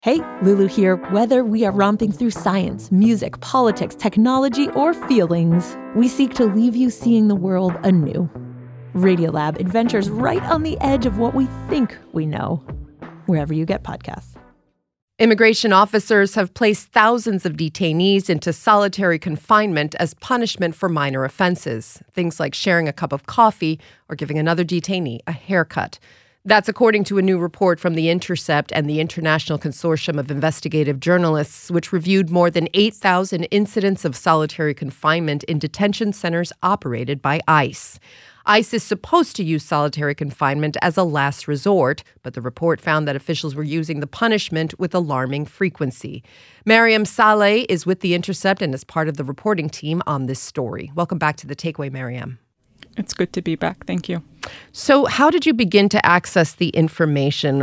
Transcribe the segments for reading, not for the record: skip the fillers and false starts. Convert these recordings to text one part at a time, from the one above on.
Hey, Lulu here. Whether we are romping through science, music, politics, technology, or feelings, we seek to leave you seeing the world anew. Radiolab adventures right on the edge of what we think we know, wherever you get podcasts. Immigration officers have placed thousands of detainees into solitary confinement as punishment for minor offenses, things like sharing a cup of coffee or giving another detainee a haircut. That's according to a new report from The Intercept and the International Consortium of Investigative Journalists, which reviewed more than 8,000 incidents of solitary confinement in detention centers operated by ICE. ICE is supposed to use solitary confinement as a last resort, but the report found that officials were using the punishment with alarming frequency. Mariam Saleh is with The Intercept and is part of the reporting team on this story. Welcome back to The Takeaway, Mariam. It's good to be back. Thank you. So how did you begin to access the information?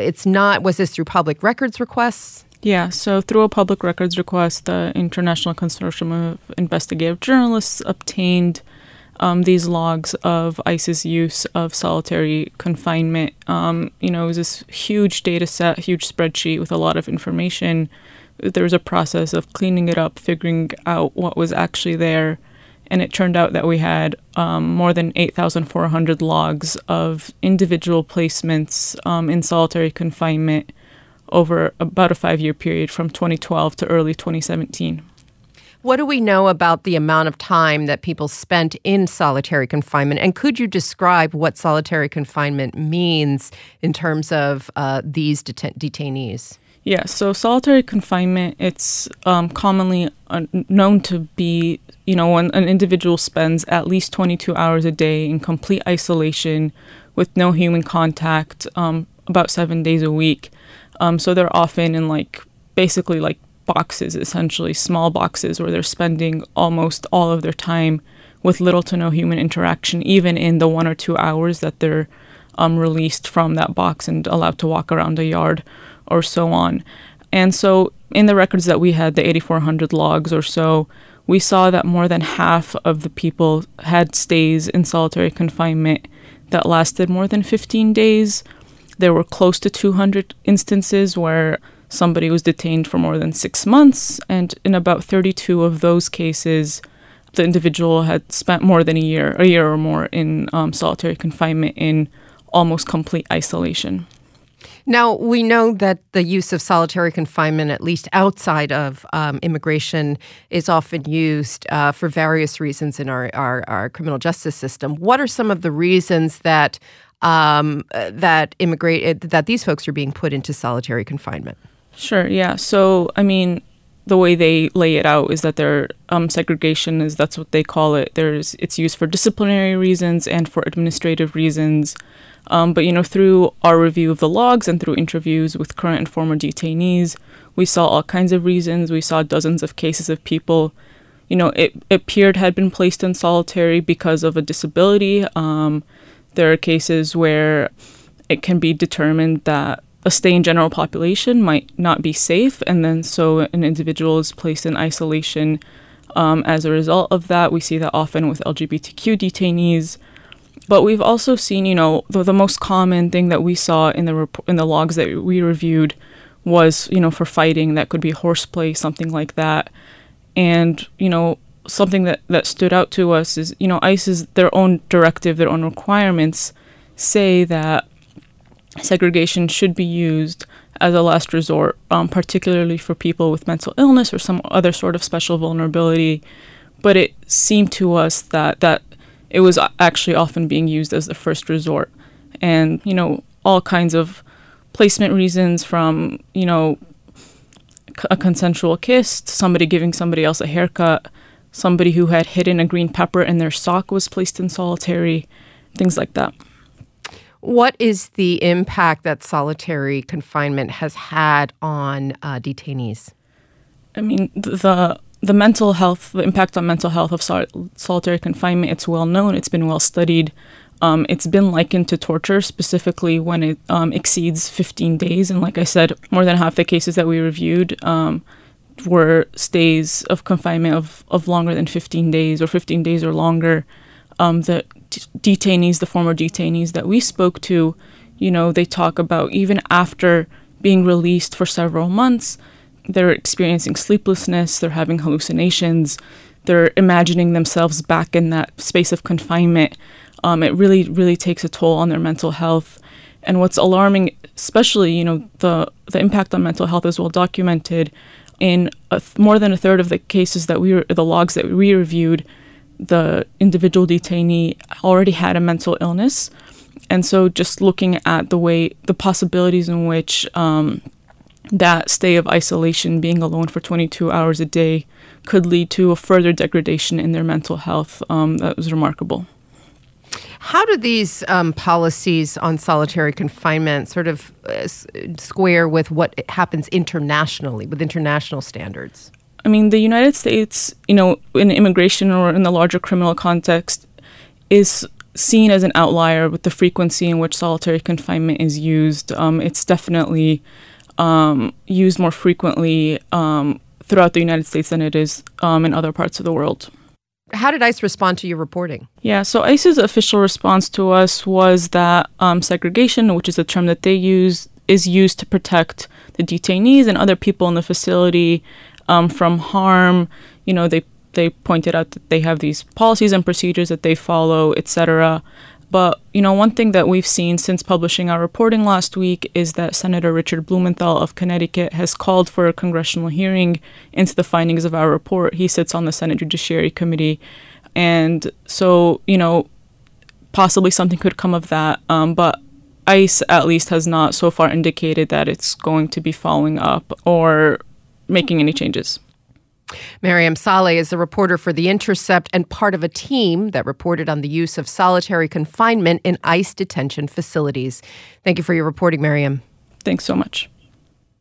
Was this through public records requests? Yeah, so through a public records request, the International Consortium of Investigative Journalists obtained these logs of ICE's use of solitary confinement. It was this huge data set, huge spreadsheet with a lot of information. There was a process of cleaning it up, figuring out what was actually there. And it turned out that we had more than 8,400 logs of individual placements in solitary confinement over about a 5-year period from 2012 to early 2017. What do we know about the amount of time that people spent in solitary confinement? And could you describe what solitary confinement means in terms of these detainees? Yeah, so solitary confinement, it's commonly known to be, when an individual spends at least 22 hours a day in complete isolation with no human contact, about 7 days a week. So they're often in basically boxes, essentially small boxes where they're spending almost all of their time with little to no human interaction, even in the 1 or 2 hours that they're released from that box and allowed to walk around a yard or so on. And so in the records that we had, the 8,400 logs or so, we saw that more than half of the people had stays in solitary confinement that lasted more than 15 days. There were close to 200 instances where somebody was detained for more than 6 months, and in about 32 of those cases, the individual had spent more than a year or more in solitary confinement in almost complete isolation. Now, we know that the use of solitary confinement, at least outside of immigration, is often used for various reasons in our criminal justice system. What are some of the reasons that these folks are being put into solitary confinement? Sure, yeah. So, the way they lay it out is that their segregation that's what they call it. It's used for disciplinary reasons and for administrative reasons. But through our review of the logs and through interviews with current and former detainees, we saw all kinds of reasons. We saw dozens of cases of people, it appeared had been placed in solitary because of a disability. There are cases where it can be determined that a stay in general population might not be safe, and then so an individual is placed in isolation as a result of that. We see that often with LGBTQ detainees. But we've also seen, the most common thing that we saw in the logs that we reviewed was, for fighting. That could be horseplay, something like that. And, something that stood out to us is, ICE's, their own directive, their own requirements say that segregation should be used as a last resort, particularly for people with mental illness or some other sort of special vulnerability. But it seemed to us that it was actually often being used as the first resort. And, all kinds of placement reasons from, a consensual kiss, to somebody giving somebody else a haircut, somebody who had hidden a green pepper in their sock was placed in solitary, things like that. What is the impact that solitary confinement has had on detainees? The mental health, the impact on mental health of solitary confinement, it's well known, it's been well studied. It's been likened to torture, specifically when it exceeds 15 days. And like I said, more than half the cases that we reviewed were stays of confinement of longer than 15 days or 15 days or longer. The detainees, the former detainees that we spoke to, they talk about even after being released for several months. They're experiencing sleeplessness, they're having hallucinations, they're imagining themselves back in that space of confinement. It really, really takes a toll on their mental health. And what's alarming, especially, the impact on mental health is well documented. In more than a third of the cases the logs that we reviewed, the individual detainee already had a mental illness. And so just looking at the possibilities in which that stay of isolation, being alone for 22 hours a day, could lead to a further degradation in their mental health, that was remarkable. How do these policies on solitary confinement sort of square with what happens internationally, with international standards? I mean, the United States, in immigration or in the larger criminal context, is seen as an outlier with the frequency in which solitary confinement is used. It's definitely used more frequently throughout the United States than it is in other parts of the world. How did ICE respond to your reporting? Yeah, so ICE's official response to us was that segregation, which is a term that they use, is used to protect the detainees and other people in the facility from harm. They pointed out that they have these policies and procedures that they follow, etc. But, one thing that we've seen since publishing our reporting last week is that Senator Richard Blumenthal of Connecticut has called for a congressional hearing into the findings of our report. He sits on the Senate Judiciary Committee. And so, possibly something could come of that. But ICE at least has not so far indicated that it's going to be following up or making any changes. Maryam Saleh is a reporter for The Intercept and part of a team that reported on the use of solitary confinement in ICE detention facilities. Thank you for your reporting, Maryam. Thanks so much.